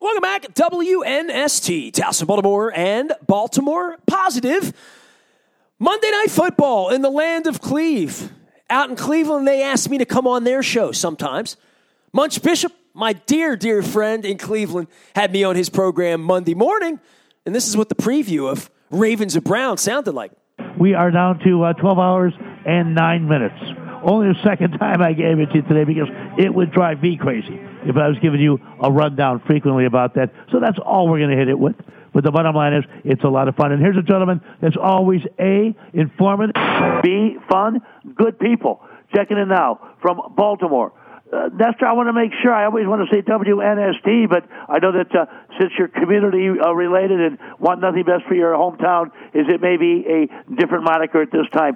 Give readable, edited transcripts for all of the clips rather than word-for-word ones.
Welcome back, WNST, Towson, Baltimore, and Baltimore Positive. Monday Night Football in the land of Cleve. Out in Cleveland, they asked me to come on their show sometimes. Munch Bishop, my dear, dear friend in Cleveland, had me on his program Monday morning, and this is what the preview of Ravens and Browns sounded like. We are down to 12 hours and 9 minutes. Only the second time I gave it to you today because it would drive me crazy if I was giving you a rundown frequently about that. So that's all we're going to hit it with. But the bottom line is it's a lot of fun. And here's a gentleman that's always A, informative, B, fun, good people. Checking in now from Baltimore. Nestor, I want to make sure, I always want to say WNST, but I know that since you're community related and want nothing best for your hometown, is it maybe a different moniker at this time?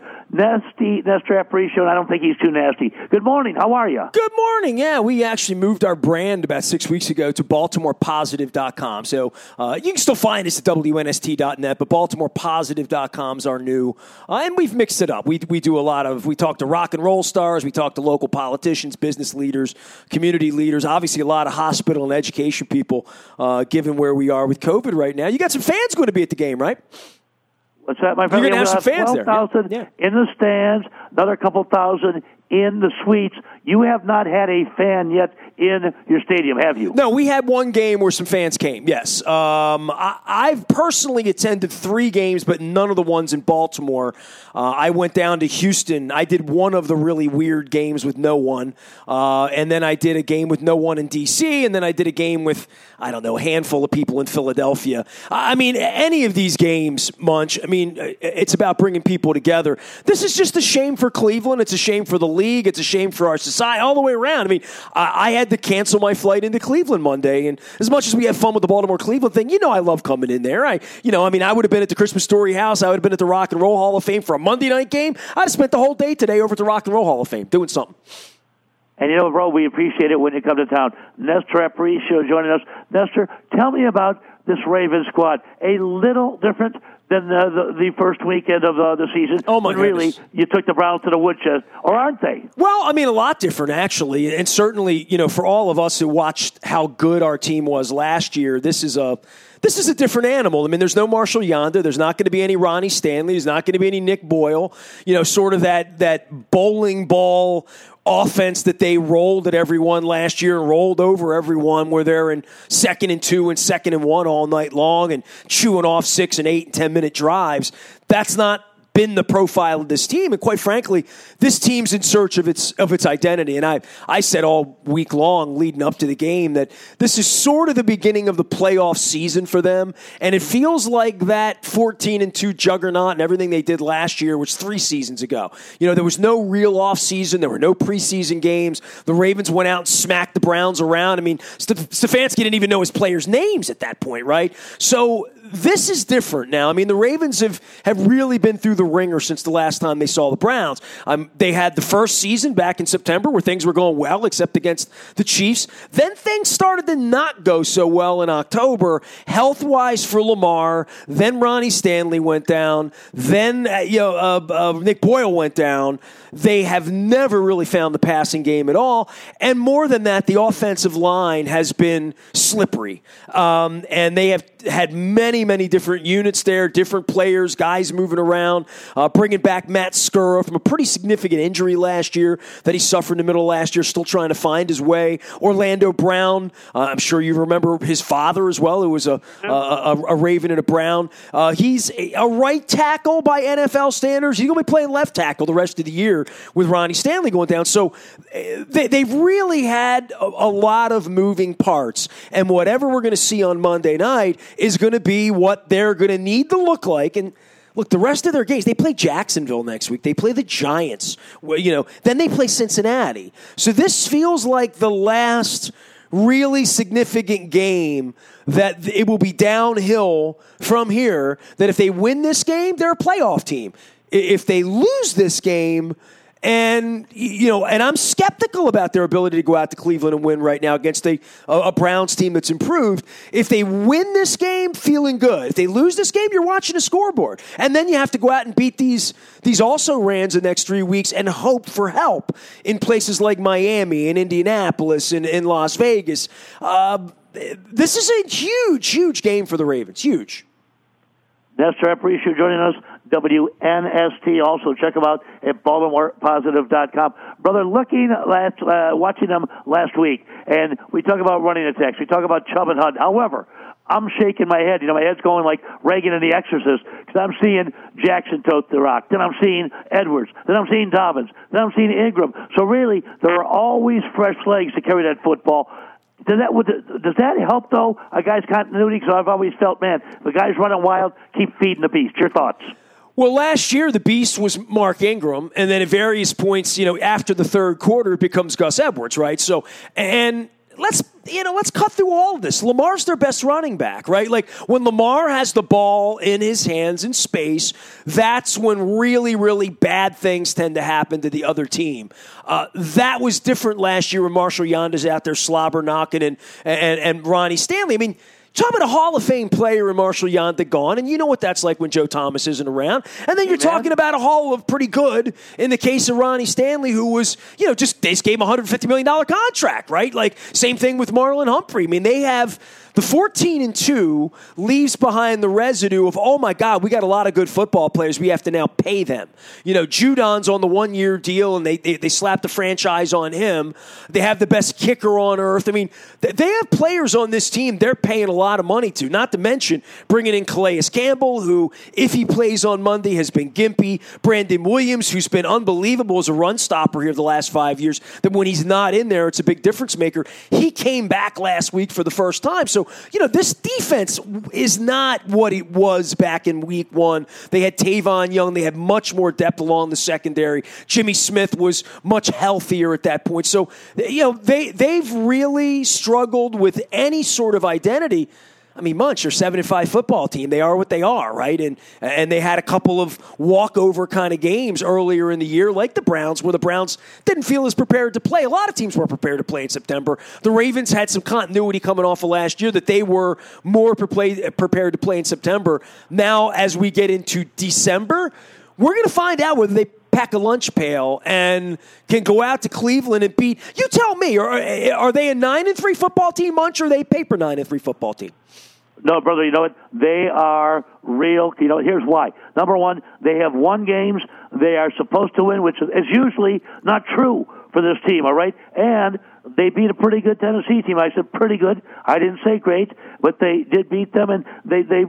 Nestor Aparicio, and I don't think he's too nasty. Good morning. How are you? Good morning. Yeah, we actually moved our brand about 6 weeks ago to BaltimorePositive.com. So you can still find us at WNST.net, but BaltimorePositive.com is our new, and we've mixed it up. We do a lot of, we talk to rock and roll stars, we talk to local politicians, business leaders, community leaders, obviously a lot of hospital and education people, given where we are with COVID right now. You got some fans going to be at the game, right? What's that, my friend? You're going to have some fans there. 12,000 in the stands, another couple thousand in the suites. You have not had a fan yet in your stadium, have you? No, we had one game where some fans came, yes. I've personally attended 3 games, but none of the ones in Baltimore. I went down to Houston. I did one of the really weird games with no one, and then I did a game with no one in D.C., and then I did a game with, I don't know, a handful of people in Philadelphia. I mean, any of these games, Munch, I mean, it's about bringing people together. This is just a shame for Cleveland. It's a shame for the league. It's a shame for our society, all the way around. I mean, I had to cancel my flight into Cleveland Monday, and as much as we have fun with the Baltimore-Cleveland thing, you know I love coming in there. I would have been at the Christmas Story House. I would have been at the Rock and Roll Hall of Fame for a Monday night game. I'd have spent the whole day today over at the Rock and Roll Hall of Fame doing something. And, bro, we appreciate it when you come to town. Nestor Aparicio joining us. Nestor, tell me about this Ravens squad. A little different than the first weekend of the season. Oh, my goodness. Really, you took the Browns to the woodshed, or aren't they? Well, I mean, a lot different, actually. And certainly, for all of us who watched how good our team was last year, this is a different animal. I mean, there's no Marshall Yanda. There's not going to be any Ronnie Stanley. There's not going to be any Nick Boyle. Sort of that bowling ball offense that they rolled at everyone last year and rolled over everyone where they're in 2nd and 2 and 2nd and 1 all night long and chewing off 6 and 8 and 10-minute drives. That's not been the profile of this team, and quite frankly, this team's in search of its identity. And I said all week long leading up to the game that this is sort of the beginning of the playoff season for them, and it feels like that 14-2 juggernaut and everything they did last year was 3 seasons ago. There was no real off season, there were no preseason games. The Ravens went out and smacked the Browns around. I mean, Stefanski didn't even know his players' names at that point, right? So this is different now. I mean, the Ravens have really been through the ringer since the last time they saw the Browns. They had the first season back in September where things were going well, except against the Chiefs. Then things started to not go so well in October, health-wise for Lamar. Then Ronnie Stanley went down. Then Nick Boyle went down. They have never really found the passing game at all. And more than that, the offensive line has been slippery. And they have had many, many different units there, different players, guys moving around, bringing back Matt Skura from a pretty significant injury last year that he suffered in the middle of last year, still trying to find his way. Orlando Brown, I'm sure you remember his father as well, who was a Raven and a Brown. He's a right tackle by NFL standards. He's going to be playing left tackle the rest of the year with Ronnie Stanley going down. So they've really had a lot of moving parts, and whatever we're going to see on Monday night is going to be what they're going to need to look like. And look, the rest of their games, they play Jacksonville next week. They play the Giants. Then they play Cincinnati. So this feels like the last really significant game that it will be downhill from here, that if they win this game, they're a playoff team. If they lose this game, and I'm skeptical about their ability to go out to Cleveland and win right now against a Browns team that's improved. If they win this game, feeling good. If they lose this game, you're watching a scoreboard. And then you have to go out and beat these also-rans the next 3 weeks and hope for help in places like Miami and Indianapolis and Las Vegas. this is a huge, huge game for the Ravens. Huge. Nestor, I appreciate you joining us. WNST. Also, check them out at BaltimorePositive.com. Brother, watching them last week, and we talk about running attacks. We talk about Chubb and Hunt. However, I'm shaking my head. My head's going like Reagan in The Exorcist, because I'm seeing Jackson tote the rock. Then I'm seeing Edwards. Then I'm seeing Dobbins. Then I'm seeing Ingram. So really, there are always fresh legs to carry that football. Does that help, though, a guy's continuity? Because I've always felt, man, the guy's running wild, keep feeding the beast. Your thoughts? Well, last year the beast was Mark Ingram, and then at various points, after the third quarter, it becomes Gus Edwards, right? So, and let's cut through all of this. Lamar's their best running back, right? Like, when Lamar has the ball in his hands in space, that's when really, really bad things tend to happen to the other team. That was different last year when Marshall Yanda's out there slobber knocking and Ronnie Stanley. I mean, talking about a Hall of Fame player in Marshall Yanda gone, and you know what that's like when Joe Thomas isn't around. And then you're talking about a Hall of pretty good in the case of Ronnie Stanley, who was, they just gave him a $150 million contract, right? Like, same thing with Marlon Humphrey. I mean, they have the 14-2 leaves behind the residue of, oh my God, we got a lot of good football players. We have to now pay them. Judon's on the 1-year deal, and they slapped the franchise on him. They have the best kicker on earth. I mean, they have players on this team they're paying a lot of money to, not to mention bringing in Calais Campbell, who, if he plays on Monday, has been gimpy. Brandon Williams, who's been unbelievable as a run stopper here the last 5 years, that when he's not in there, it's a big difference maker. He came back last week for the first time. So, this defense is not what it was back in week one. They had Tavon Young. They had much more depth along the secondary. Jimmy Smith was much healthier at that point. So, they've really struggled with any sort of identity. I mean, Munch, you're 7-5 football team. They are what they are, right? And they had a couple of walkover kind of games earlier in the year, like the Browns, where the Browns didn't feel as prepared to play. A lot of teams were prepared to play in September. The Ravens had some continuity coming off of last year that they were more prepared to play in September. Now, as we get into December, we're going to find out whether they pack a lunch pail and can go out to Cleveland and beat. You tell me, are they a 9-3 football team, Munch, or are they a paper 9-3 football team? No, brother, you know what? They are real. Here's why. Number one, they have won games they are supposed to win, which is usually not true for this team, all right? And they beat a pretty good Tennessee team. I said pretty good. I didn't say great, but they did beat them, and they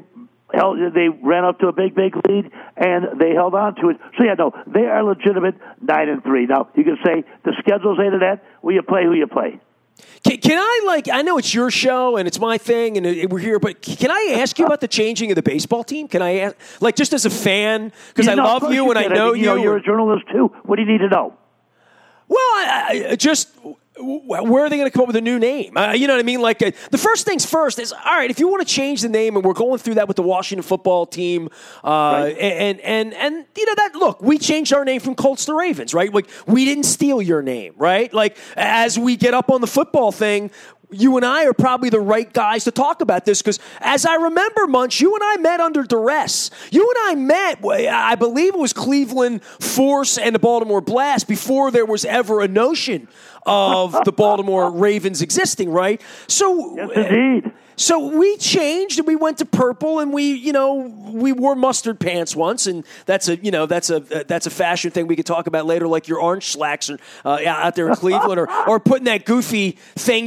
ran up to a big lead, and they held on to it. So, they are legitimate 9-3. Now, you can say the schedule's into that. Will you play who you play? Can I know it's your show and it's my thing and we're here, but can I ask you about the changing of the baseball team? Can I ask, just as a fan, because I love you and I know you. You're a journalist, too. What do you need to know? Well, I just... Where are they going to come up with a new name? You know what I mean? The first things first is, all right, if you want to change the name, and we're going through that with the Washington football team, right. and that, look, we changed our name from Colts to Ravens, right? We didn't steal your name, right? As we get up on the football thing, you and I are probably the right guys to talk about this because, as I remember, Munch, you and I met under duress. You and I met, I believe it was Cleveland Force and the Baltimore Blast before there was ever a notion of the Baltimore Ravens existing, right? So, yes, indeed. So we changed and we went to purple and we wore mustard pants once, and that's a fashion thing we could talk about later, like your orange slacks out there in Cleveland, or putting that goofy thing.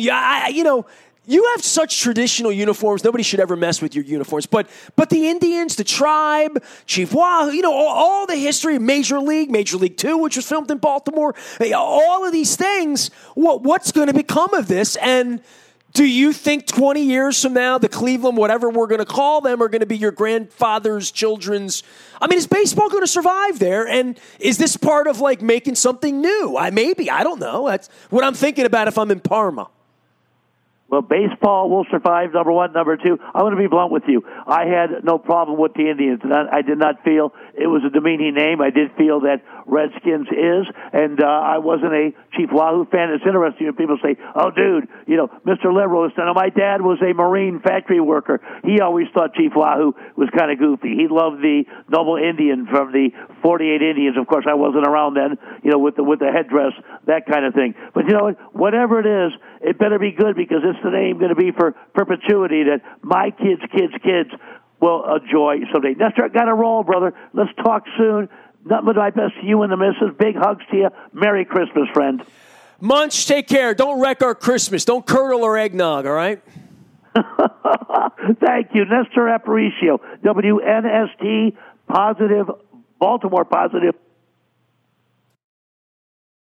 You have such traditional uniforms. Nobody should ever mess with your uniforms. But the Indians, the Tribe, Chief Wahoo, all the history of Major League 2, which was filmed in Baltimore, all of these things, what's going to become of this? And do you think 20 years from now, the Cleveland, whatever we're going to call them, are going to be your grandfather's children's? I mean, is baseball going to survive there? And is this part of making something new? Maybe. I don't know. That's what I'm thinking about if I'm in Parma. Well, baseball will survive, number one. Number two, I'm going to be blunt with you. I had no problem with the Indians. I did not feel it was a demeaning name. I did feel that Redskins is, and I wasn't a Chief Wahoo fan. It's interesting when people say, "Oh, dude, Mr. Liberal." My dad was a Marine factory worker. He always thought Chief Wahoo was kind of goofy. He loved the Noble Indian from the 48 Indians. Of course, I wasn't around then, with the headdress, that kind of thing. But whatever it is, it better be good, because it's the name going to be for perpetuity that my kids' will enjoy someday. Nestor, got to roll, brother. Let's talk soon. Nothing but my best to you and the missus. Big hugs to you. Merry Christmas, friend. Munch, take care. Don't wreck our Christmas. Don't curdle our eggnog, all right? Thank you. Nestor Aparicio, WNST, positive, Baltimore positive.